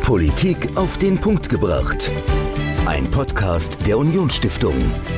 Politik auf den Punkt gebracht. Ein Podcast der Unionsstiftung.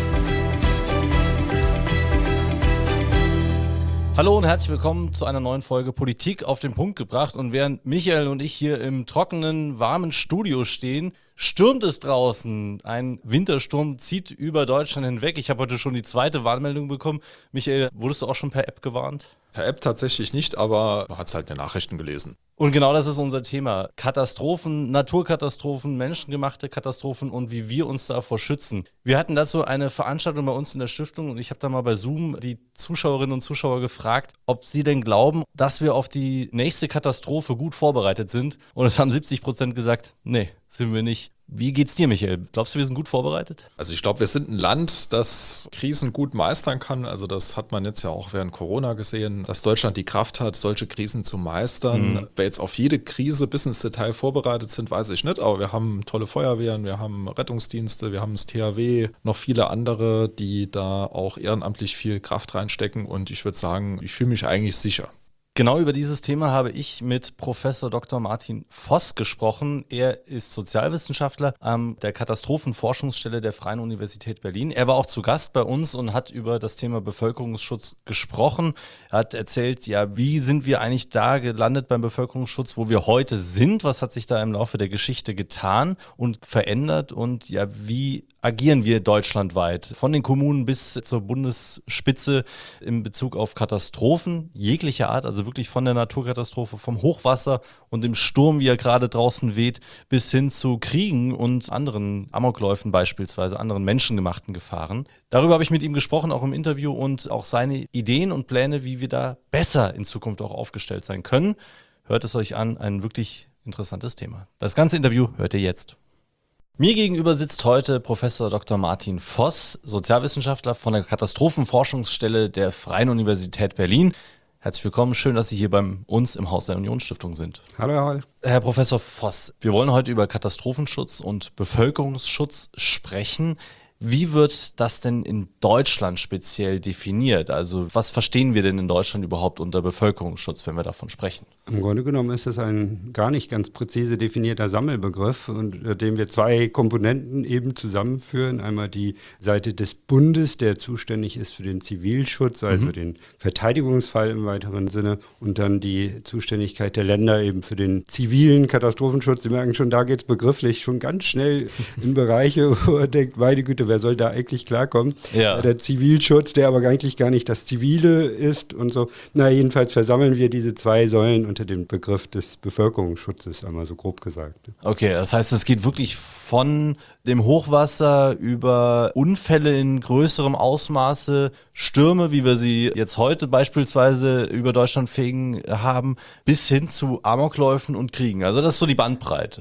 Hallo und herzlich willkommen zu einer neuen Folge Politik auf den Punkt gebracht. Und während Michael und ich hier im trockenen, warmen Studio stehen, stürmt es draußen. Ein Wintersturm zieht über Deutschland hinweg. Ich habe heute schon die zweite Warnmeldung bekommen. Michael, wurdest du auch schon per App gewarnt? Per App tatsächlich nicht, aber man hat es halt in den Nachrichten gelesen. Und genau das ist unser Thema. Katastrophen, Naturkatastrophen, menschengemachte Katastrophen und wie wir uns davor schützen. Wir hatten dazu eine Veranstaltung bei uns in der Stiftung und ich habe da mal bei Zoom die Zuschauerinnen und Zuschauer gefragt, ob sie denn glauben, dass wir auf die nächste Katastrophe gut vorbereitet sind. Und es haben 70% gesagt, nee, sind wir nicht. Wie geht's dir, Michael? Glaubst du, wir sind gut vorbereitet? Also ich glaube, wir sind ein Land, das Krisen gut meistern kann. Also das hat man jetzt ja auch während Corona gesehen, dass Deutschland die Kraft hat, solche Krisen zu meistern. Ob wir jetzt auf jede Krise bis ins Detail vorbereitet sind, weiß ich nicht. Aber wir haben tolle Feuerwehren, wir haben Rettungsdienste, wir haben das THW, noch viele andere, die da auch ehrenamtlich viel Kraft reinstecken. Und ich würde sagen, ich fühle mich eigentlich sicher. Genau über dieses Thema habe ich mit Professor Dr. Martin Voss gesprochen. Er ist Sozialwissenschaftler an der Katastrophenforschungsstelle der Freien Universität Berlin. Er war auch zu Gast bei uns und hat über das Thema Bevölkerungsschutz gesprochen. Er hat erzählt, ja, wie sind wir eigentlich da gelandet beim Bevölkerungsschutz, wo wir heute sind? Was hat sich da im Laufe der Geschichte getan und verändert? Und ja, wie agieren wir deutschlandweit von den Kommunen bis zur Bundesspitze in Bezug auf Katastrophen jeglicher Art, also wirklich von der Naturkatastrophe, vom Hochwasser und dem Sturm, wie er gerade draußen weht, bis hin zu Kriegen und anderen Amokläufen beispielsweise, anderen menschengemachten Gefahren. Darüber habe ich mit ihm gesprochen, auch im Interview, und auch seine Ideen und Pläne, wie wir da besser in Zukunft auch aufgestellt sein können. Hört es euch an, ein wirklich interessantes Thema. Das ganze Interview hört ihr jetzt. Mir gegenüber sitzt heute Professor Dr. Martin Voss, Sozialwissenschaftler von der Katastrophenforschungsstelle der Freien Universität Berlin. Herzlich willkommen, schön, dass Sie hier bei uns im Haus der Unionsstiftung sind. Hallo, Herr Holl. Herr Professor Voss, wir wollen heute über Katastrophenschutz und Bevölkerungsschutz sprechen. Wie wird das denn in Deutschland speziell definiert? Also was verstehen wir denn in Deutschland überhaupt unter Bevölkerungsschutz, wenn wir davon sprechen? Im Grunde genommen ist es ein gar nicht ganz präzise definierter Sammelbegriff, unter dem wir zwei Komponenten eben zusammenführen. Einmal die Seite des Bundes, der zuständig ist für den Zivilschutz, also den Verteidigungsfall im weiteren Sinne, und dann die Zuständigkeit der Länder eben für den zivilen Katastrophenschutz. Sie merken schon, da geht es begrifflich schon ganz schnell in Bereiche, wo er denkt, meine Güte, wer soll da eigentlich klarkommen? Ja. Der Zivilschutz, der aber eigentlich gar nicht das Zivile ist und so. Na, jedenfalls versammeln wir diese zwei Säulen unter dem Begriff des Bevölkerungsschutzes, einmal so grob gesagt. Okay, das heißt, es geht wirklich von dem Hochwasser über Unfälle in größerem Ausmaße, Stürme, wie wir sie jetzt heute beispielsweise über Deutschland fegen haben, bis hin zu Amokläufen und Kriegen. Also das ist so die Bandbreite.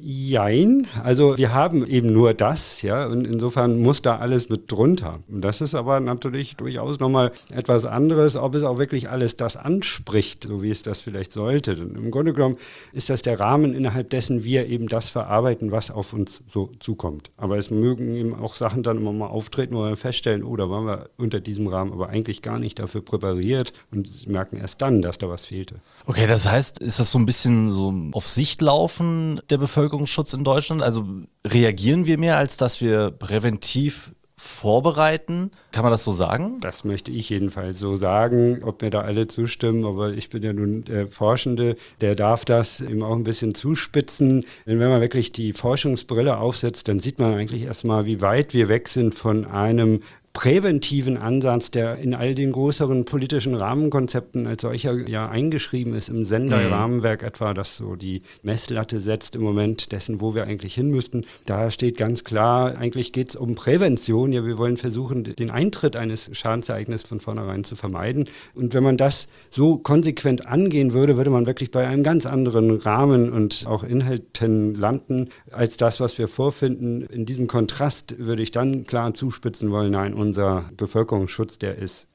Jein, also wir haben eben nur das, ja, und insofern muss da alles mit drunter. Und das ist aber natürlich durchaus nochmal etwas anderes, ob es auch wirklich alles das anspricht, so wie es das vielleicht sollte. Denn im Grunde genommen ist das der Rahmen, innerhalb dessen wir eben das verarbeiten, was auf uns so zukommt. Aber es mögen eben auch Sachen dann immer mal auftreten, wo wir feststellen, oh, da waren wir unter diesem Rahmen aber eigentlich gar nicht dafür präpariert und merken erst dann, dass da was fehlte. Okay, das heißt, ist das so ein bisschen so auf Sicht laufen, der Bevölkerungsschutz in Deutschland? Also reagieren wir mehr, als dass wir präventiv vorbereiten? Kann man das so sagen? Das möchte ich jedenfalls so sagen, ob mir da alle zustimmen, aber ich bin ja nun der Forschende, der darf das eben auch ein bisschen zuspitzen. Denn wenn man wirklich die Forschungsbrille aufsetzt, dann sieht man eigentlich erstmal, wie weit wir weg sind von einem präventiven Ansatz, der in all den größeren politischen Rahmenkonzepten als solcher ja eingeschrieben ist, im Sendai-Rahmenwerk etwa, das so die Messlatte setzt im Moment dessen, wo wir eigentlich hin müssten. Da steht ganz klar, eigentlich geht es um Prävention. Ja, wir wollen versuchen, den Eintritt eines Schadensereignisses von vornherein zu vermeiden. Und wenn man das so konsequent angehen würde, würde man wirklich bei einem ganz anderen Rahmen und auch Inhalten landen, als das, was wir vorfinden. In diesem Kontrast würde ich dann klar zuspitzen wollen, nein, unser Bevölkerungsschutz, der ist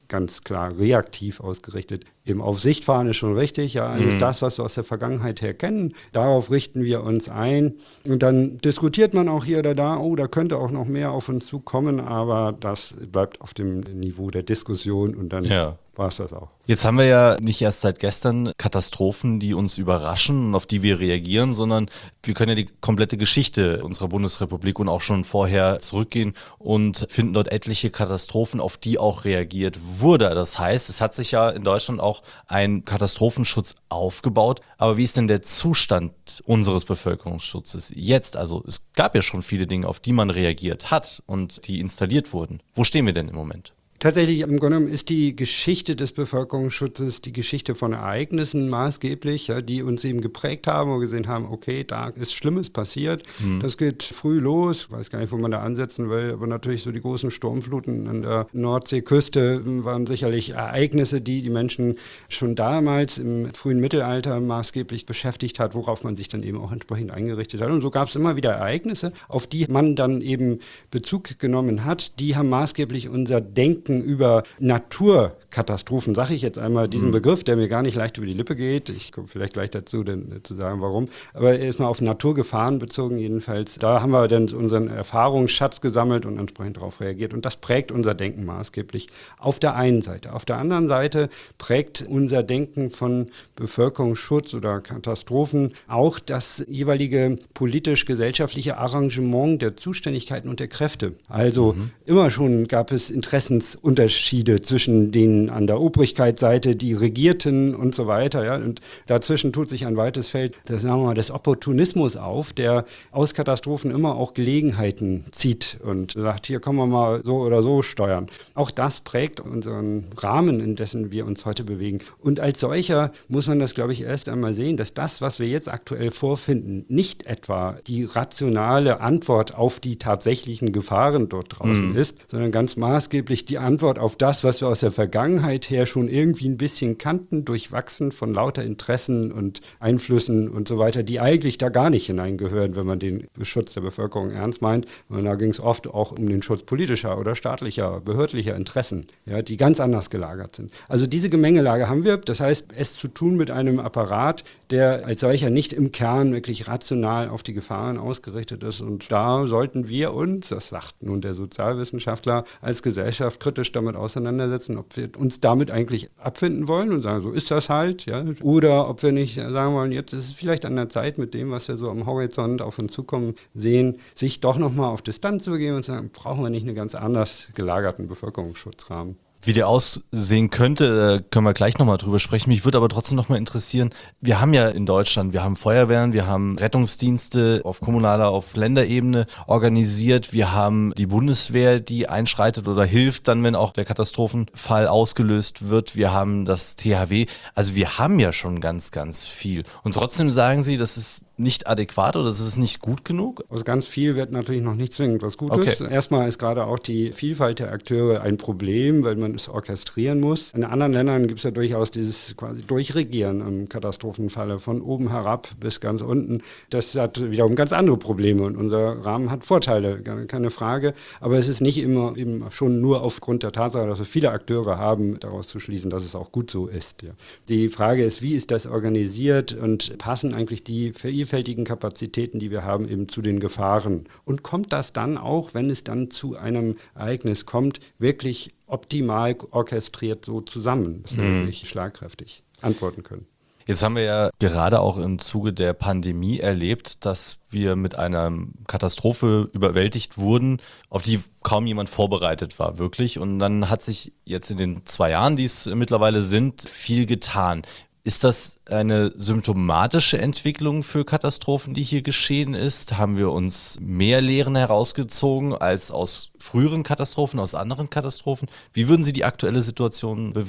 ganz klar reaktiv ausgerichtet. Eben auf Sicht fahren ist schon richtig, ja, alles das, was wir aus der Vergangenheit her kennen, darauf richten wir uns ein. Und dann diskutiert man auch hier oder da, da könnte auch noch mehr auf uns zukommen, aber das bleibt auf dem Niveau der Diskussion und dann war es das auch. Jetzt haben wir ja nicht erst seit gestern Katastrophen, die uns überraschen und auf die wir reagieren, sondern wir können ja die komplette Geschichte unserer Bundesrepublik und auch schon vorher zurückgehen und finden dort etliche Katastrophen, auf die auch reagiert wurde. Das heißt, es hat sich ja in Deutschland auch ein Katastrophenschutz aufgebaut. Aber wie ist denn der Zustand unseres Bevölkerungsschutzes jetzt? Also es gab ja schon viele Dinge, auf die man reagiert hat und die installiert wurden. Wo stehen wir denn im Moment? Tatsächlich, im Grunde genommen ist die Geschichte des Bevölkerungsschutzes die Geschichte von Ereignissen maßgeblich, ja, die uns eben geprägt haben, wo wir gesehen haben, okay, da ist Schlimmes passiert. Das geht früh los, ich weiß gar nicht, wo man da ansetzen will, aber natürlich so die großen Sturmfluten an der Nordseeküste waren sicherlich Ereignisse, die die Menschen schon damals im frühen Mittelalter maßgeblich beschäftigt hat, worauf man sich dann eben auch entsprechend eingerichtet hat. Und so gab es immer wieder Ereignisse, auf die man dann eben Bezug genommen hat. Die haben maßgeblich unser Denken über Naturkatastrophen, sage ich jetzt einmal diesen Begriff, der mir gar nicht leicht über die Lippe geht. Ich komme vielleicht gleich dazu, denn, zu sagen, warum. Aber erstmal auf Naturgefahren bezogen jedenfalls. Da haben wir dann unseren Erfahrungsschatz gesammelt und entsprechend darauf reagiert. Und das prägt unser Denken maßgeblich auf der einen Seite. Auf der anderen Seite prägt unser Denken von Bevölkerungsschutz oder Katastrophen auch das jeweilige politisch-gesellschaftliche Arrangement der Zuständigkeiten und der Kräfte. Also immer schon gab es Interessensunterschiede zwischen denen an der Obrigkeitsseite, die regierten und so weiter. Ja. Und dazwischen tut sich ein weites Feld, sagen wir mal, des Opportunismus auf, der aus Katastrophen immer auch Gelegenheiten zieht und sagt, hier können wir mal so oder so steuern. Auch das prägt unseren Rahmen, in dessen wir uns heute bewegen. Und als solcher muss man das, glaube ich, erst einmal sehen, dass das, was wir jetzt aktuell vorfinden, nicht etwa die rationale Antwort auf die tatsächlichen Gefahren dort draußen ist, sondern ganz maßgeblich die Antwort auf das, was wir aus der Vergangenheit her schon irgendwie ein bisschen kannten, durchwachsen von lauter Interessen und Einflüssen und so weiter, die eigentlich da gar nicht hineingehören, wenn man den Schutz der Bevölkerung ernst meint. Und da ging es oft auch um den Schutz politischer oder staatlicher, behördlicher Interessen, ja, die ganz anders gelagert sind. Also diese Gemengelage haben wir. Das heißt, es zu tun mit einem Apparat, der als solcher nicht im Kern wirklich rational auf die Gefahren ausgerichtet ist. Und da sollten wir uns, das sagt nun der Sozialwissenschaftler, als Gesellschaft kritisch damit auseinandersetzen, ob wir uns damit eigentlich abfinden wollen und sagen, so ist das halt, ja, oder ob wir nicht sagen wollen, jetzt ist es vielleicht an der Zeit, mit dem, was wir so am Horizont auf uns zukommen sehen, sich doch nochmal auf Distanz zu begeben und sagen, brauchen wir nicht einen ganz anders gelagerten Bevölkerungsschutzrahmen. Wie der aussehen könnte, können wir gleich nochmal drüber sprechen. Mich würde aber trotzdem nochmal interessieren, wir haben ja in Deutschland, wir haben Feuerwehren, wir haben Rettungsdienste auf kommunaler, auf Länderebene organisiert, wir haben die Bundeswehr, die einschreitet oder hilft dann, wenn auch der Katastrophenfall ausgelöst wird. Wir haben das THW, also wir haben ja schon ganz, ganz viel. Und trotzdem sagen Sie, das ist nicht adäquat oder das ist nicht gut genug? Also ganz viel wird natürlich noch nicht zwingend was Gutes. Okay. Erstmal ist gerade auch die Vielfalt der Akteure ein Problem, weil man es orchestrieren muss. In anderen Ländern gibt es ja durchaus dieses quasi Durchregieren im Katastrophenfalle von oben herab bis ganz unten. Das hat wiederum ganz andere Probleme und unser Rahmen hat Vorteile, keine Frage. Aber es ist nicht immer eben schon nur aufgrund der Tatsache, dass wir viele Akteure haben, daraus zu schließen, dass es auch gut so ist. Ja. Die Frage ist, wie ist das organisiert und passen eigentlich die vielfältigen Kapazitäten, die wir haben, eben zu den Gefahren? Und kommt das dann auch, wenn es dann zu einem Ereignis kommt, wirklich optimal orchestriert so zusammen, dass wir wirklich schlagkräftig antworten können? Jetzt haben wir ja gerade auch im Zuge der Pandemie erlebt, dass wir mit einer Katastrophe überwältigt wurden, auf die kaum jemand vorbereitet war, wirklich. Und dann hat sich jetzt in den 2 Jahren, die es mittlerweile sind, viel getan. Ist das eine symptomatische Entwicklung für Katastrophen, die hier geschehen ist? Haben wir uns mehr Lehren herausgezogen als aus früheren Katastrophen, aus anderen Katastrophen? Wie würden Sie die aktuelle Situation bewerten?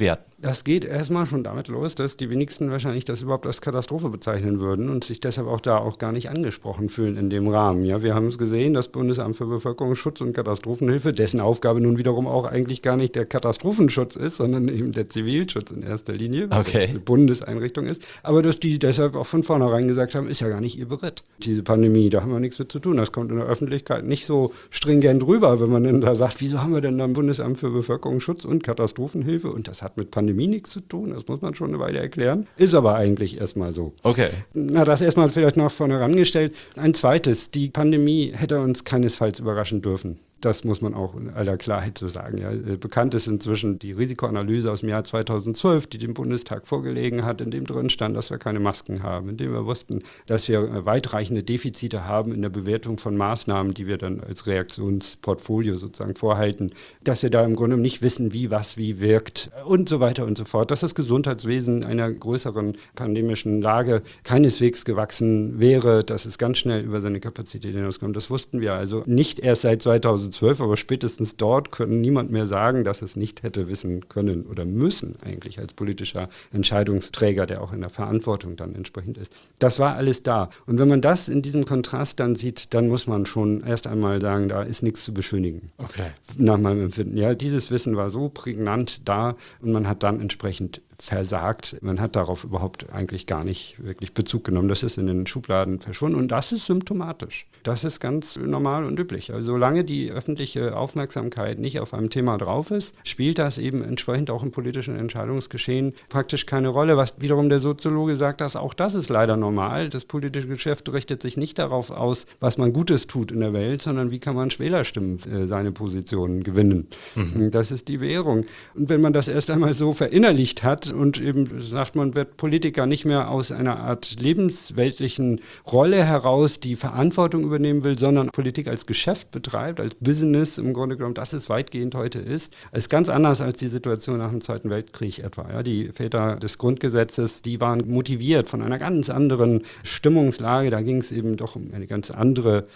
Das geht erstmal schon damit los, dass die wenigsten wahrscheinlich das überhaupt als Katastrophe bezeichnen würden und sich deshalb auch da auch gar nicht angesprochen fühlen in dem Rahmen. Ja, wir haben es gesehen, das Bundesamt für Bevölkerungsschutz und Katastrophenhilfe, dessen Aufgabe nun wiederum auch eigentlich gar nicht der Katastrophenschutz ist, sondern eben der Zivilschutz in erster Linie, weil das eine Bundeseinrichtung ist. Aber dass die deshalb auch von vornherein gesagt haben, ist ja gar nicht ihr Beritt. Diese Pandemie, da haben wir nichts mit zu tun. Das kommt in der Öffentlichkeit nicht so stringent rüber, wenn man dann da sagt, wieso haben wir denn da ein Bundesamt für Bevölkerungsschutz und Katastrophenhilfe und das hat mit Pandemie nichts zu tun, das muss man schon eine Weile erklären. Ist aber eigentlich erstmal so. Okay. Na, das erstmal vielleicht noch vorne herangestellt. Ein zweites, die Pandemie hätte uns keinesfalls überraschen dürfen. Das muss man auch in aller Klarheit so sagen. Ja. Bekannt ist inzwischen die Risikoanalyse aus dem Jahr 2012, die dem Bundestag vorgelegen hat, in dem drin stand, dass wir keine Masken haben, in dem wir wussten, dass wir weitreichende Defizite haben in der Bewertung von Maßnahmen, die wir dann als Reaktionsportfolio sozusagen vorhalten, dass wir da im Grunde nicht wissen, wie was wie wirkt und so weiter und so fort, dass das Gesundheitswesen einer größeren pandemischen Lage keineswegs gewachsen wäre, dass es ganz schnell über seine Kapazität hinauskommt. Das wussten wir also nicht erst seit 2012, aber spätestens dort können niemand mehr sagen, dass es nicht hätte wissen können oder müssen eigentlich als politischer Entscheidungsträger, der auch in der Verantwortung dann entsprechend ist. Das war alles da. Und wenn man das in diesem Kontrast dann sieht, dann muss man schon erst einmal sagen, da ist nichts zu beschönigen. Okay. Nach meinem Empfinden. Ja, dieses Wissen war so prägnant da und man hat dann entsprechend versagt. Man hat darauf überhaupt eigentlich gar nicht wirklich Bezug genommen. Das ist in den Schubladen verschwunden und das ist symptomatisch. Das ist ganz normal und üblich. Also solange die öffentliche Aufmerksamkeit nicht auf einem Thema drauf ist, spielt das eben entsprechend auch im politischen Entscheidungsgeschehen praktisch keine Rolle. Was wiederum der Soziologe sagt, dass auch das ist leider normal. Das politische Geschäft richtet sich nicht darauf aus, was man Gutes tut in der Welt, sondern wie kann man Wählerstimmen seine Positionen gewinnen. Das ist die Währung. Und wenn man das erst einmal so verinnerlicht hat und eben sagt, man wird Politiker nicht mehr aus einer Art lebensweltlichen Rolle heraus, die Verantwortung übernehmen will, sondern Politik als Geschäft betreibt, als Business im Grunde genommen, das es weitgehend heute ist ganz anders als die Situation nach dem Zweiten Weltkrieg etwa. Ja, die Väter des Grundgesetzes, die waren motiviert von einer ganz anderen Stimmungslage, da ging es eben doch um eine ganz andere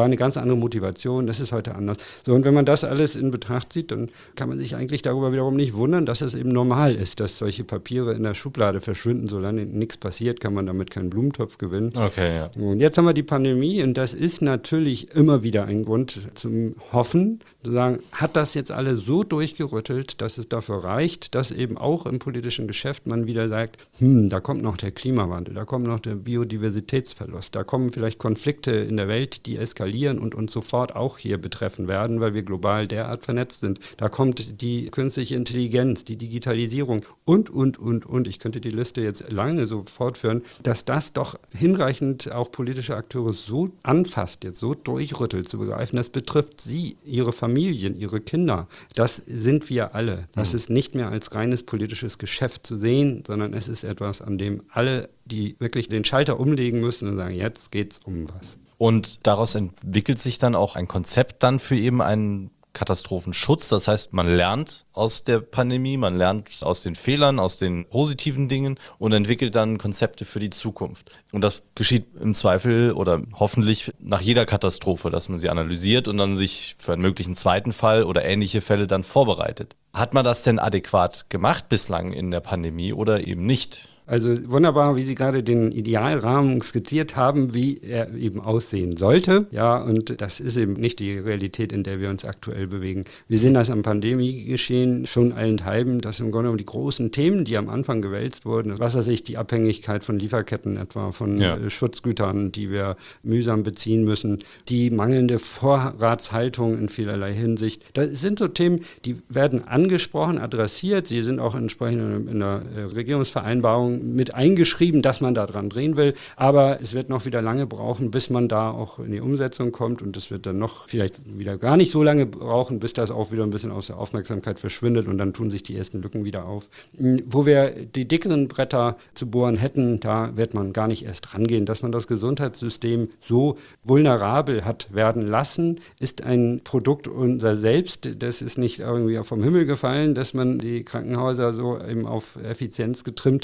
Motivation, das ist heute anders. So, und wenn man das alles in Betracht zieht, dann kann man sich eigentlich darüber wiederum nicht wundern, dass es eben normal ist, dass solche Papiere in der Schublade verschwinden. Solange nichts passiert, kann man damit keinen Blumentopf gewinnen. Okay, ja. Und jetzt haben wir die Pandemie und das ist natürlich immer wieder ein Grund zum Hoffen, zu sagen, hat das jetzt alles so durchgerüttelt, dass es dafür reicht, dass eben auch im politischen Geschäft man wieder sagt, da kommt noch der Klimawandel, da kommt noch der Biodiversitätsverlust, da kommen vielleicht Konflikte in der Welt, die eskalieren und uns sofort auch hier betreffen werden, weil wir global derart vernetzt sind. Da kommt die künstliche Intelligenz, die Digitalisierung und. Ich könnte die Liste jetzt lange so fortführen, dass das doch hinreichend auch politische Akteure so anfasst, jetzt so durchrüttelt, zu begreifen, das betrifft sie, ihre Familien, ihre Kinder. Das sind wir alle. Das ist nicht mehr als reines politisches Geschäft zu sehen, sondern es ist etwas, an dem alle, die wirklich den Schalter umlegen müssen und sagen, jetzt geht's um was. Und daraus entwickelt sich dann auch ein Konzept dann für eben einen Katastrophenschutz. Das heißt, man lernt aus der Pandemie, man lernt aus den Fehlern, aus den positiven Dingen und entwickelt dann Konzepte für die Zukunft. Und das geschieht im Zweifel oder hoffentlich nach jeder Katastrophe, dass man sie analysiert und dann sich für einen möglichen zweiten Fall oder ähnliche Fälle dann vorbereitet. Hat man das denn adäquat gemacht bislang in der Pandemie oder eben nicht? Also wunderbar, wie Sie gerade den Idealrahmen skizziert haben, wie er eben aussehen sollte. Ja, und das ist eben nicht die Realität, in der wir uns aktuell bewegen. Wir sehen das am Pandemiegeschehen schon allenthalben, dass im Grunde genommen die großen Themen, die am Anfang gewälzt wurden, was weiß ich, die Abhängigkeit von Lieferketten etwa, von Schutzgütern, die wir mühsam beziehen müssen, die mangelnde Vorratshaltung in vielerlei Hinsicht. Das sind so Themen, die werden angesprochen, adressiert. Sie sind auch entsprechend in der Regierungsvereinbarung mit eingeschrieben, dass man da dran drehen will, aber es wird noch wieder lange brauchen, bis man da auch in die Umsetzung kommt und es wird dann noch vielleicht wieder gar nicht so lange brauchen, bis das auch wieder ein bisschen aus der Aufmerksamkeit verschwindet und dann tun sich die ersten Lücken wieder auf. Wo wir die dickeren Bretter zu bohren hätten, da wird man gar nicht erst rangehen. Dass man das Gesundheitssystem so vulnerabel hat werden lassen, ist ein Produkt unser Selbst. Das ist nicht irgendwie vom Himmel gefallen, dass man die Krankenhäuser so eben auf Effizienz getrimmt hat, dass man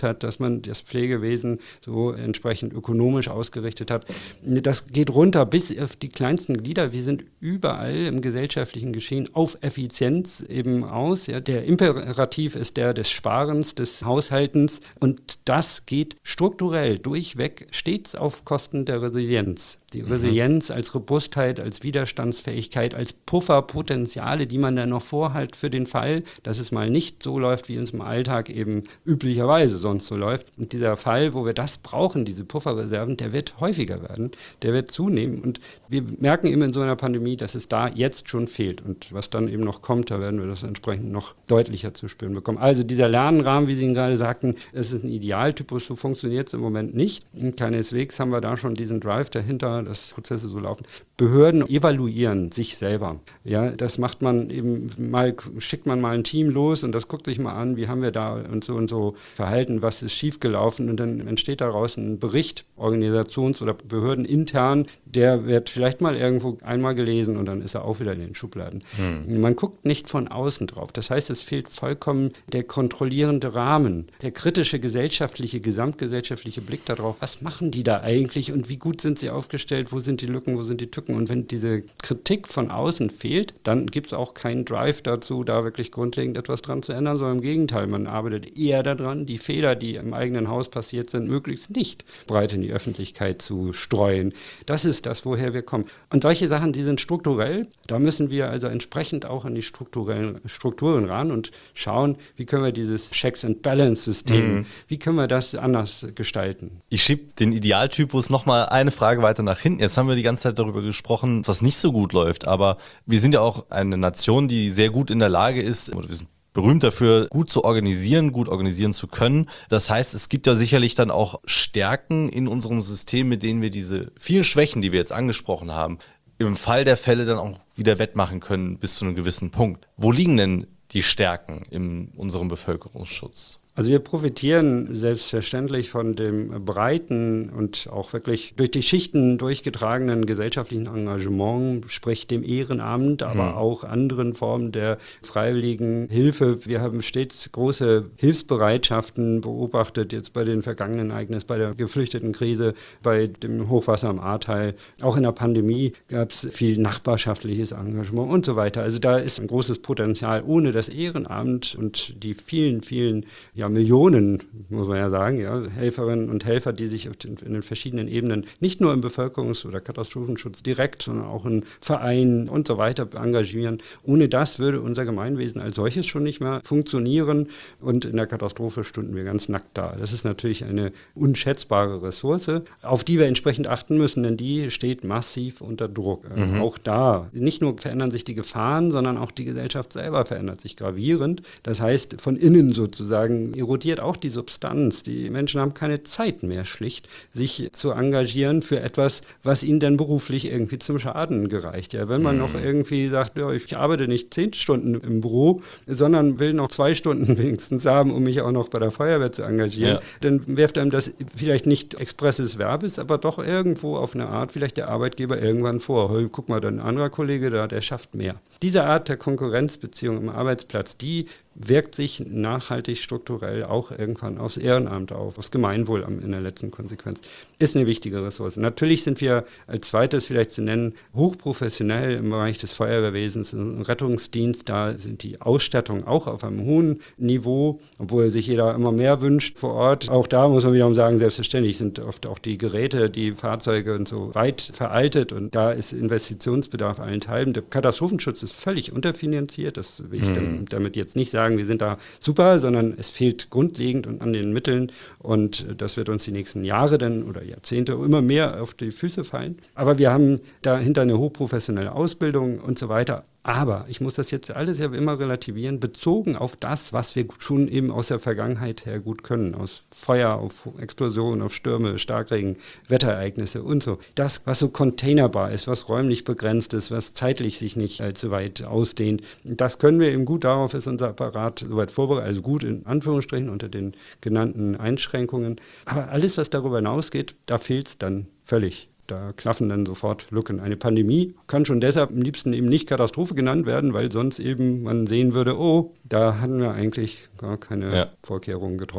man das Pflegewesen so entsprechend ökonomisch ausgerichtet hat. Das geht runter bis auf die kleinsten Glieder. Wir sind überall im gesellschaftlichen Geschehen auf Effizienz eben aus. Ja. Der Imperativ ist der des Sparens, des Haushaltens und das geht strukturell durchweg stets auf Kosten der Resilienz. Die Resilienz als Robustheit, als Widerstandsfähigkeit, als Pufferpotenziale, die man dann noch vorhat für den Fall, dass es mal nicht so läuft, wie es im Alltag eben üblicherweise sonst so läuft. Und dieser Fall, wo wir das brauchen, diese Pufferreserven, der wird häufiger werden, der wird zunehmen. Und wir merken eben in so einer Pandemie, dass es da jetzt schon fehlt. Und was dann eben noch kommt, da werden wir das entsprechend noch deutlicher zu spüren bekommen. Also dieser Lernrahmen, wie Sie ihn gerade sagten, es ist ein Idealtypus, so funktioniert es im Moment nicht. Und keineswegs haben wir da schon diesen Drive dahinter, dass Prozesse so laufen. Behörden evaluieren sich selber. Ja, das macht man eben mal, schickt man mal ein Team los und das guckt sich mal an, wie haben wir da und so verhalten, was ist schiefgelaufen und dann entsteht daraus ein Bericht, organisations- oder behördenintern, der wird vielleicht mal irgendwo einmal gelesen und dann ist er auch wieder in den Schubladen. Man guckt nicht von außen drauf. Das heißt, es fehlt vollkommen der kontrollierende Rahmen, der kritische gesellschaftliche, gesamtgesellschaftliche Blick darauf, was machen die da eigentlich und wie gut sind sie aufgestellt, wo sind die Lücken, wo sind die Tücken. Und wenn diese Kritik von außen fehlt, dann gibt es auch keinen Drive dazu, da wirklich grundlegend etwas dran zu ändern, sondern im Gegenteil, man arbeitet eher daran, die Fehler, die im eigenen Haus passiert sind, möglichst nicht breit in die Öffentlichkeit zu streuen. Das ist das, woher wir kommen. Und solche Sachen, die sind strukturell, da müssen wir also entsprechend auch an die Strukturen ran und schauen, wie können wir dieses Checks-and-Balance-System, wie können wir das anders gestalten. Ich schiebe den Idealtypus nochmal eine Frage weiter nach hinten. Jetzt haben wir die ganze Zeit darüber gesprochen, was nicht so gut läuft, aber wir sind ja auch eine Nation, die sehr gut in der Lage ist, oder wir sind berühmt dafür, gut zu organisieren, gut organisieren zu können. Das heißt, es gibt ja sicherlich dann auch Stärken in unserem System, mit denen wir diese vielen Schwächen, die wir jetzt angesprochen haben, im Fall der Fälle dann auch wieder wettmachen können bis zu einem gewissen Punkt. Wo liegen denn die Stärken in unserem Bevölkerungsschutz? Also wir profitieren selbstverständlich von dem breiten und auch wirklich durch die Schichten durchgetragenen gesellschaftlichen Engagement, sprich dem Ehrenamt, aber auch anderen Formen der freiwilligen Hilfe. Wir haben stets große Hilfsbereitschaften beobachtet, jetzt bei den vergangenen Ereignissen, bei der Geflüchtetenkrise, bei dem Hochwasser im Ahrtal. Auch in der Pandemie gab es viel nachbarschaftliches Engagement und so weiter. Also da ist ein großes Potenzial. Ohne das Ehrenamt und die vielen Millionen, muss man ja sagen, Helferinnen und Helfer, die sich in den verschiedenen Ebenen nicht nur im Bevölkerungs- oder Katastrophenschutz direkt, sondern auch in Vereinen und so weiter engagieren. Ohne das würde unser Gemeinwesen als solches schon nicht mehr funktionieren und in der Katastrophe stünden wir ganz nackt da. Das ist natürlich eine unschätzbare Ressource, auf die wir entsprechend achten müssen, denn die steht massiv unter Druck. Auch da, nicht nur verändern sich die Gefahren, sondern auch die Gesellschaft selber verändert sich gravierend. Das heißt, von innen sozusagen erodiert auch die Substanz. Die Menschen haben keine Zeit mehr schlicht, sich zu engagieren für etwas, was ihnen dann beruflich irgendwie zum Schaden gereicht. Ja, wenn man noch irgendwie sagt, ja, ich arbeite nicht 10 Stunden im Büro, sondern will noch 2 Stunden wenigstens haben, um mich auch noch bei der Feuerwehr zu engagieren, dann wirft einem das vielleicht nicht expresses Verbes, aber doch irgendwo auf eine Art vielleicht der Arbeitgeber irgendwann vor. Hey, guck mal, ein anderer Kollege da, der schafft mehr. Diese Art der Konkurrenzbeziehung am Arbeitsplatz, die wirkt sich nachhaltig strukturell auch irgendwann aufs Ehrenamt auf, aufs Gemeinwohl in der letzten Konsequenz. Ist eine wichtige Ressource. Natürlich sind wir als zweites vielleicht zu nennen, hochprofessionell im Bereich des Feuerwehrwesens und Rettungsdienst. Da sind die Ausstattungen auch auf einem hohen Niveau, obwohl sich jeder immer mehr wünscht vor Ort. Auch da muss man wiederum sagen, selbstverständlich sind oft auch die Geräte, die Fahrzeuge und so weit veraltet und da ist Investitionsbedarf allenthalben. Der Katastrophenschutz ist völlig unterfinanziert. Das will ich damit jetzt nicht sagen, wir sind da super, sondern es fehlt grundlegend an den Mitteln und das wird uns die nächsten Jahre dann oder Jahrzehnte immer mehr auf die Füße fallen. Aber wir haben dahinter eine hochprofessionelle Ausbildung und so weiter. Aber ich muss das jetzt alles ja immer relativieren, bezogen auf das, was wir schon eben aus der Vergangenheit her gut können, aus Feuer, auf Explosionen, auf Stürme, Starkregen, Wetterereignisse und so. Das, was so containerbar ist, was räumlich begrenzt ist, was zeitlich sich nicht allzu weit ausdehnt, das können wir eben gut, darauf ist unser Apparat soweit vorbereitet, also gut in Anführungsstrichen unter den genannten Einschränkungen. Aber alles, was darüber hinausgeht, da fehlt es dann völlig. Da klaffen dann sofort Lücken. Eine Pandemie kann schon deshalb am liebsten eben nicht Katastrophe genannt werden, weil sonst eben man sehen würde, oh, da hatten wir eigentlich gar keine Vorkehrungen getroffen.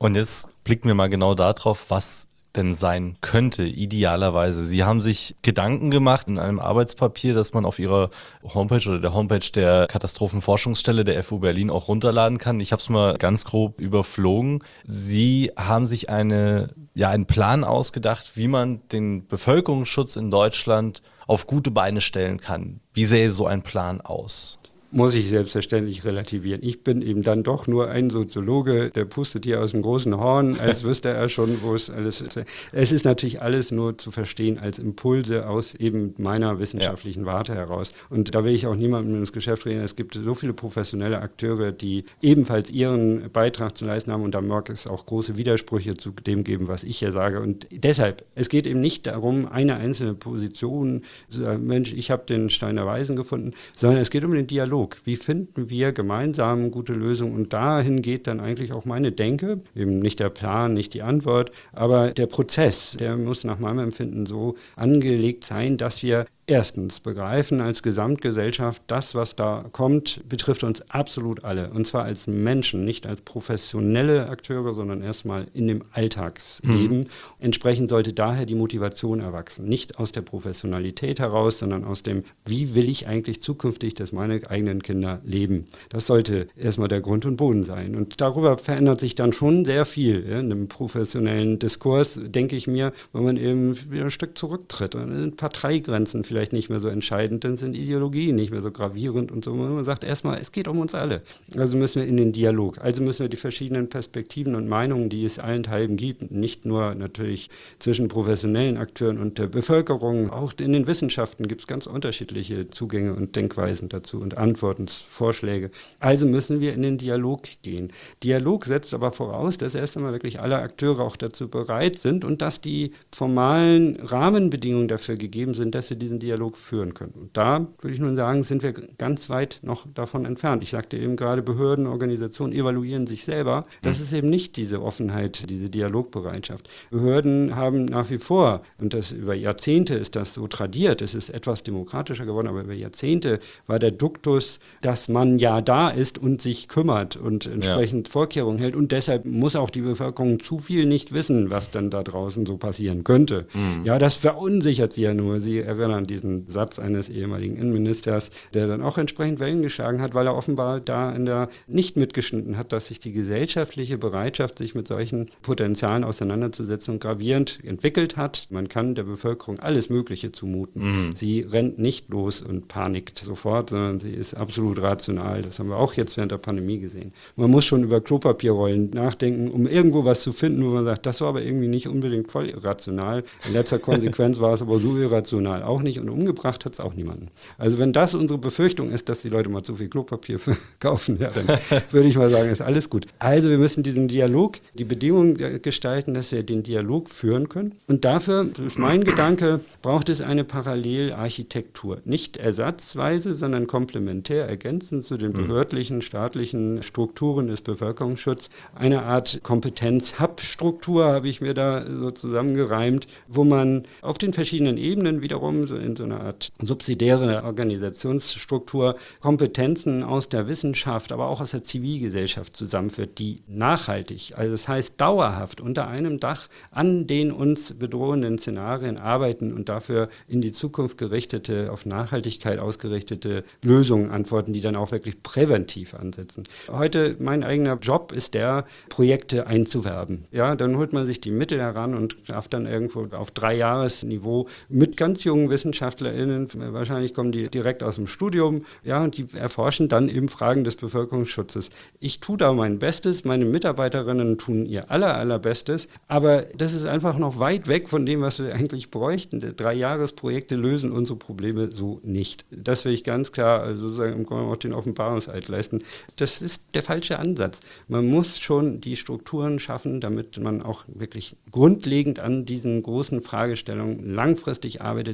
Und jetzt blicken wir mal genau darauf, was denn sein könnte, idealerweise. Sie haben sich Gedanken gemacht in einem Arbeitspapier, das man auf Ihrer Homepage oder der Homepage der Katastrophenforschungsstelle der FU Berlin auch runterladen kann. Ich habe es mal ganz grob überflogen. Sie haben sich einen Plan ausgedacht, wie man den Bevölkerungsschutz in Deutschland auf gute Beine stellen kann. Wie sähe so ein Plan aus? Muss ich selbstverständlich relativieren. Ich bin eben dann doch nur ein Soziologe, der pustet hier aus dem großen Horn, als wüsste er schon, wo es alles ist. Es ist natürlich alles nur zu verstehen als Impulse aus eben meiner wissenschaftlichen Warte heraus. Und da will ich auch niemandem ins Geschäft reden. Es gibt so viele professionelle Akteure, die ebenfalls ihren Beitrag zu leisten haben, und da mag es auch große Widersprüche zu dem geben, was ich hier sage. Und deshalb, es geht eben nicht darum, eine einzelne Position zu sagen, Mensch, ich habe den Stein der Weisen gefunden, sondern es geht um den Dialog. Wie finden wir gemeinsam gute Lösungen? Und dahin geht dann eigentlich auch meine Denke, eben nicht der Plan, nicht die Antwort, aber der Prozess, der muss nach meinem Empfinden so angelegt sein, dass wir erstens begreifen als Gesamtgesellschaft, das, was da kommt, betrifft uns absolut alle. Und zwar als Menschen, nicht als professionelle Akteure, sondern erstmal in dem Alltagsleben. Entsprechend sollte daher die Motivation erwachsen. Nicht aus der Professionalität heraus, sondern aus dem, wie will ich eigentlich zukünftig, dass meine eigenen Kinder leben. Das sollte erstmal der Grund und Boden sein. Und darüber verändert sich dann schon sehr viel. In einem professionellen Diskurs, denke ich mir, wenn man eben wieder ein Stück zurücktritt. Dann sind Parteigrenzen vielleicht nicht mehr so entscheidend, dann sind Ideologien nicht mehr so gravierend und so. Man sagt erstmal, es geht um uns alle. Also müssen wir in den Dialog. Also müssen wir die verschiedenen Perspektiven und Meinungen, die es allenthalben gibt, nicht nur natürlich zwischen professionellen Akteuren und der Bevölkerung, auch in den Wissenschaften gibt es ganz unterschiedliche Zugänge und Denkweisen dazu und Antworten, Vorschläge. Also müssen wir in den Dialog gehen. Dialog setzt aber voraus, dass erst einmal wirklich alle Akteure auch dazu bereit sind und dass die formalen Rahmenbedingungen dafür gegeben sind, dass wir diesen Dialog führen können. Und da würde ich nun sagen, sind wir ganz weit noch davon entfernt. Ich sagte eben gerade, Behörden, Organisationen evaluieren sich selber. Das ist eben nicht diese Offenheit, diese Dialogbereitschaft. Behörden haben nach wie vor, und das über Jahrzehnte ist das so tradiert, es ist etwas demokratischer geworden, aber über Jahrzehnte war der Duktus, dass man ja da ist und sich kümmert und entsprechend Vorkehrungen hält. Und deshalb muss auch die Bevölkerung zu viel nicht wissen, was dann da draußen so passieren könnte. Ja, das verunsichert sie ja nur. Sie erinnern diesen Satz eines ehemaligen Innenministers, der dann auch entsprechend Wellen geschlagen hat, weil er offenbar da nicht mitgeschnitten hat, dass sich die gesellschaftliche Bereitschaft, sich mit solchen Potenzialen auseinanderzusetzen, gravierend entwickelt hat. Man kann der Bevölkerung alles Mögliche zumuten. Sie rennt nicht los und panikt sofort, sondern sie ist absolut rational. Das haben wir auch jetzt während der Pandemie gesehen. Man muss schon über Klopapierrollen nachdenken, um irgendwo was zu finden, wo man sagt, das war aber irgendwie nicht unbedingt voll irrational. In letzter Konsequenz war es aber so irrational auch nicht und umgebracht hat es auch niemanden. Also wenn das unsere Befürchtung ist, dass die Leute mal zu viel Klopapier kaufen, ja, dann würde ich mal sagen, ist alles gut. Also wir müssen diesen Dialog, die Bedingungen gestalten, dass wir den Dialog führen können. Und dafür, das ist mein Gedanke, braucht es eine Parallelarchitektur. Nicht ersatzweise, sondern komplementär, ergänzend zu den behördlichen, staatlichen Strukturen des Bevölkerungsschutzes. Eine Art Kompetenz-Hub-Struktur habe ich mir da so zusammengereimt, wo man auf den verschiedenen Ebenen wiederum so in so einer Art subsidiäre Organisationsstruktur Kompetenzen aus der Wissenschaft, aber auch aus der Zivilgesellschaft zusammenführt, die nachhaltig, also das heißt dauerhaft unter einem Dach an den uns bedrohenden Szenarien arbeiten und dafür in die Zukunft gerichtete, auf Nachhaltigkeit ausgerichtete Lösungen antworten, die dann auch wirklich präventiv ansetzen. Heute, mein eigener Job ist der, Projekte einzuwerben. Ja, dann holt man sich die Mittel heran und darf dann irgendwo auf 3-Jahres-Niveau mit ganz jungen WissenschaftlerInnen, wahrscheinlich kommen die direkt aus dem Studium, ja, und die erforschen dann eben Fragen des Bevölkerungsschutzes. Ich tue da mein Bestes, meine Mitarbeiterinnen tun ihr allerbestes, aber das ist einfach noch weit weg von dem, was wir eigentlich bräuchten. 3-Jahres-Projekte lösen unsere Probleme so nicht. Das will ich ganz klar sozusagen im Grunde auch den Offenbarungseid leisten. Das ist der falsche Ansatz. Man muss schon die Strukturen schaffen, damit man auch wirklich grundlegend an diesen großen Fragestellungen langfristig arbeitet. Da braucht man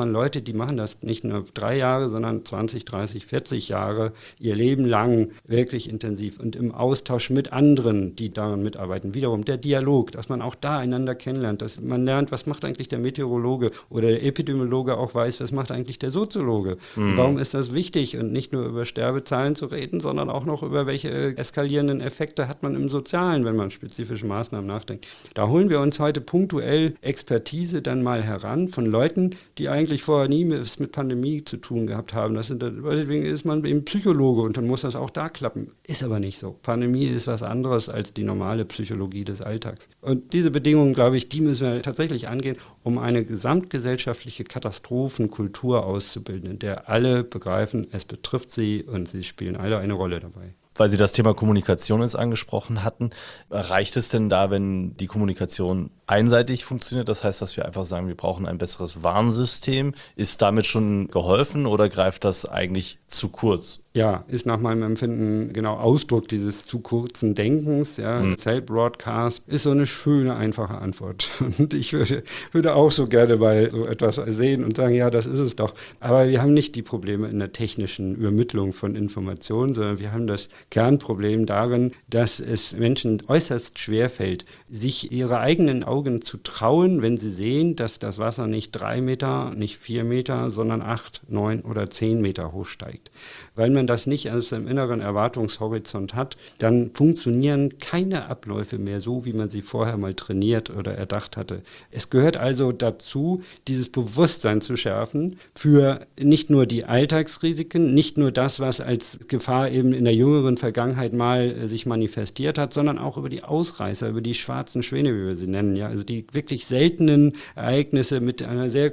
man Leute, die machen das nicht nur 3 Jahre, sondern 20, 30, 40 Jahre, ihr Leben lang wirklich intensiv und im Austausch mit anderen, die daran mitarbeiten. Wiederum der Dialog, dass man auch da einander kennenlernt, dass man lernt, was macht eigentlich der Meteorologe oder der Epidemiologe auch weiß, was macht eigentlich der Soziologe. Und warum ist das wichtig und nicht nur über Sterbezahlen zu reden, sondern auch noch über welche eskalierenden Effekte hat man im Sozialen, wenn man spezifische Maßnahmen nachdenkt. Da holen wir uns heute punktuell Expertise dann mal heran von Leuten, die eigentlich vorher nie mit Pandemie zu tun gehabt haben. Deswegen ist man eben Psychologe und dann muss das auch da klappen. Ist aber nicht so. Pandemie ist was anderes als die normale Psychologie des Alltags. Und diese Bedingungen, glaube ich, die müssen wir tatsächlich angehen, um eine gesamtgesellschaftliche Katastrophenkultur auszubilden, in der alle begreifen, es betrifft sie und sie spielen alle eine Rolle dabei. Weil Sie das Thema Kommunikation jetzt angesprochen hatten, reicht es denn da, wenn die Kommunikation einseitig funktioniert? Das heißt, dass wir einfach sagen, wir brauchen ein besseres Warnsystem. Ist damit schon geholfen oder greift das eigentlich zu kurz? Ja, ist nach meinem Empfinden genau Ausdruck dieses zu kurzen Denkens. Ja. Cell-Broadcast ist so eine schöne, einfache Antwort. Und ich würde auch so gerne mal so etwas sehen und sagen, ja, das ist es doch. Aber wir haben nicht die Probleme in der technischen Übermittlung von Informationen, sondern wir haben das Kernproblem darin, dass es Menschen äußerst schwer fällt, sich ihre eigenen Augen zu trauen, wenn sie sehen, dass das Wasser nicht 3 Meter, nicht 4 Meter, sondern 8, 9 oder 10 Meter hoch steigt. Weil man das nicht aus dem inneren Erwartungshorizont hat, dann funktionieren keine Abläufe mehr so, wie man sie vorher mal trainiert oder erdacht hatte. Es gehört also dazu, dieses Bewusstsein zu schärfen für nicht nur die Alltagsrisiken, nicht nur das, was als Gefahr eben in der jüngeren Vergangenheit mal sich manifestiert hat, sondern auch über die Ausreißer, über die schwarzen Schwäne, wie wir sie nennen, ja, also die wirklich seltenen Ereignisse mit einem sehr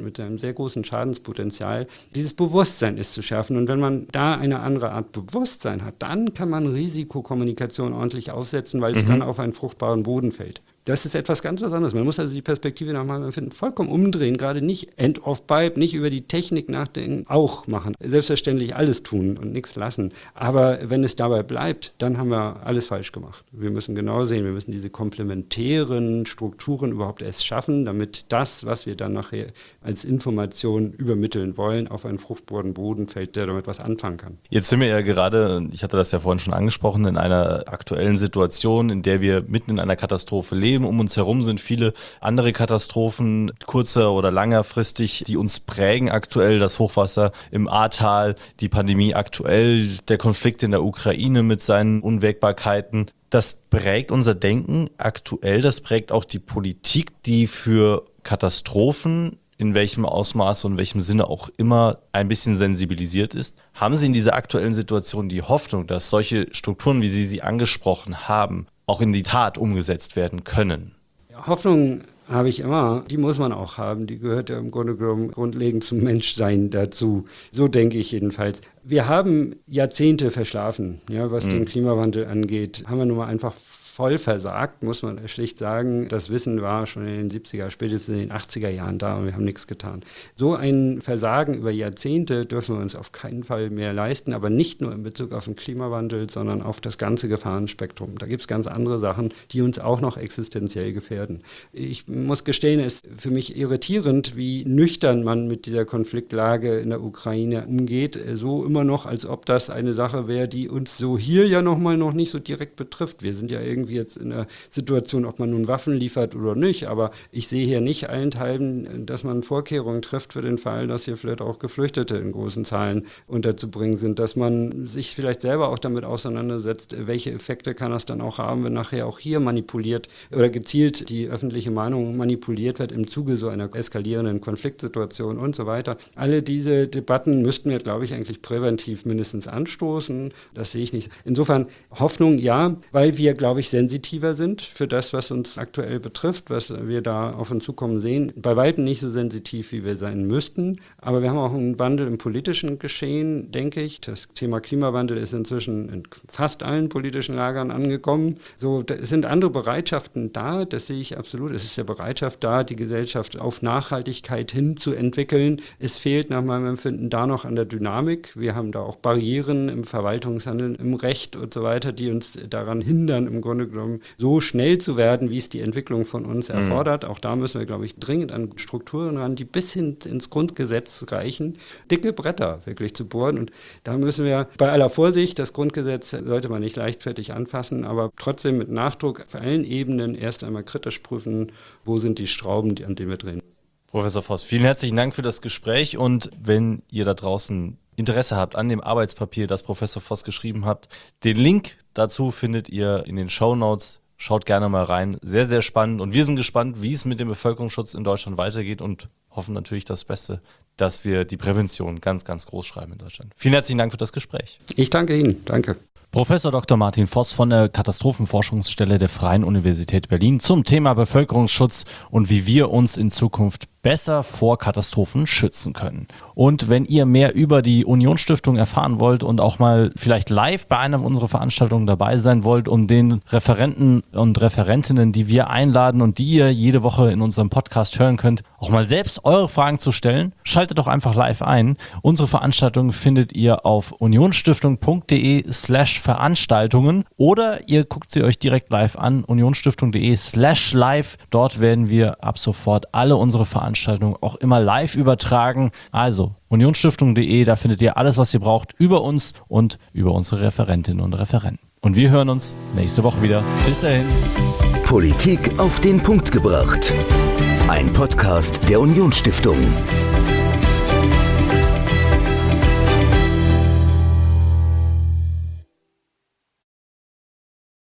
großen Schadenspotenzial. Dieses Bewusstsein ist zu schärfen und wenn man da eine andere Art Bewusstsein hat, dann kann man Risikokommunikation ordentlich aufsetzen, weil es dann auf einen fruchtbaren Boden fällt. Das ist etwas ganz was anderes. Man muss also die Perspektive nach meinem Empfinden vollkommen umdrehen, gerade nicht End of Pipe, nicht über die Technik nachdenken, auch machen. Selbstverständlich alles tun und nichts lassen. Aber wenn es dabei bleibt, dann haben wir alles falsch gemacht. Wir müssen genau sehen, wir müssen diese komplementären Strukturen überhaupt erst schaffen, damit das, was wir dann nachher als Information übermitteln wollen, auf einen fruchtbaren Boden fällt, der damit was anfangen kann. Jetzt sind wir ja gerade, ich hatte das ja vorhin schon angesprochen, in einer aktuellen Situation, in der wir mitten in einer Katastrophe leben. Um uns herum sind viele andere Katastrophen, kurzer- oder langerfristig, die uns prägen aktuell. Das Hochwasser im Ahrtal, die Pandemie aktuell, der Konflikt in der Ukraine mit seinen Unwägbarkeiten. Das prägt unser Denken aktuell, das prägt auch die Politik, die für Katastrophen in welchem Ausmaß und in welchem Sinne auch immer ein bisschen sensibilisiert ist. Haben Sie in dieser aktuellen Situation die Hoffnung, dass solche Strukturen, wie Sie sie angesprochen haben, auch in die Tat umgesetzt werden können? Hoffnung habe ich immer, die muss man auch haben, die gehört ja im Grunde genommen grundlegend zum Menschsein dazu. So denke ich jedenfalls. Wir haben Jahrzehnte verschlafen, ja, was den Klimawandel angeht, haben wir nun mal einfach voll versagt, muss man schlicht sagen. Das Wissen war schon in den 70er, spätestens in den 80er Jahren da und wir haben nichts getan. So ein Versagen über Jahrzehnte dürfen wir uns auf keinen Fall mehr leisten, aber nicht nur in Bezug auf den Klimawandel, sondern auf das ganze Gefahrenspektrum. Da gibt es ganz andere Sachen, die uns auch noch existenziell gefährden. Ich muss gestehen, es ist für mich irritierend, wie nüchtern man mit dieser Konfliktlage in der Ukraine umgeht. So immer noch, als ob das eine Sache wäre, die uns so hier ja noch nicht so direkt betrifft. Wir sind ja irgendwie jetzt in der Situation, ob man nun Waffen liefert oder nicht, aber ich sehe hier nicht allenthalben, dass man Vorkehrungen trifft für den Fall, dass hier vielleicht auch Geflüchtete in großen Zahlen unterzubringen sind, dass man sich vielleicht selber auch damit auseinandersetzt, welche Effekte kann das dann auch haben, wenn nachher auch hier manipuliert oder gezielt die öffentliche Meinung manipuliert wird im Zuge so einer eskalierenden Konfliktsituation und so weiter. Alle diese Debatten müssten wir, glaube ich, eigentlich präventiv mindestens anstoßen. Das sehe ich nicht. Insofern Hoffnung ja, weil wir, glaube ich, sensitiver sind für das, was uns aktuell betrifft, was wir da auf uns zukommen sehen. Bei weitem nicht so sensitiv, wie wir sein müssten, aber wir haben auch einen Wandel im politischen Geschehen, denke ich. Das Thema Klimawandel ist inzwischen in fast allen politischen Lagern angekommen. So, es sind andere Bereitschaften da, das sehe ich absolut. Es ist ja Bereitschaft da, die Gesellschaft auf Nachhaltigkeit hin zu entwickeln. Es fehlt nach meinem Empfinden da noch an der Dynamik. Wir haben da auch Barrieren im Verwaltungshandeln, im Recht und so weiter, die uns daran hindern, im Grunde Grunde genommen so schnell zu werden, wie es die Entwicklung von uns erfordert. Auch da müssen wir, glaube ich, dringend an Strukturen ran, die bis hin ins Grundgesetz reichen, dicke Bretter wirklich zu bohren. Und da müssen wir bei aller Vorsicht, das Grundgesetz sollte man nicht leichtfertig anfassen, aber trotzdem mit Nachdruck auf allen Ebenen erst einmal kritisch prüfen, wo sind die Schrauben, an denen wir drehen. Professor Voss, vielen herzlichen Dank für das Gespräch und wenn ihr da draußen Interesse habt an dem Arbeitspapier, das Professor Voss geschrieben hat, den Link dazu findet ihr in den Shownotes. Schaut gerne mal rein. Sehr, sehr spannend und wir sind gespannt, wie es mit dem Bevölkerungsschutz in Deutschland weitergeht und hoffen natürlich das Beste, dass wir die Prävention ganz, ganz groß schreiben in Deutschland. Vielen herzlichen Dank für das Gespräch. Ich danke Ihnen. Danke. Professor Dr. Martin Voss von der Katastrophenforschungsstelle der Freien Universität Berlin zum Thema Bevölkerungsschutz und wie wir uns in Zukunft besser vor Katastrophen schützen können. Und wenn ihr mehr über die Unionsstiftung erfahren wollt und auch mal vielleicht live bei einer unserer Veranstaltungen dabei sein wollt, um den Referenten und Referentinnen, die wir einladen und die ihr jede Woche in unserem Podcast hören könnt, auch mal selbst eure Fragen zu stellen, schaltet doch einfach live ein. Unsere Veranstaltungen findet ihr auf unionsstiftung.de/Veranstaltungen oder ihr guckt sie euch direkt live an, unionsstiftung.de/live. Dort werden wir ab sofort alle unsere Veranstaltungen auch immer live übertragen. Also unionsstiftung.de, da findet ihr alles, was ihr braucht über uns und über unsere Referentinnen und Referenten. Und wir hören uns nächste Woche wieder. Bis dahin. Politik auf den Punkt gebracht. Ein Podcast der Unionsstiftung.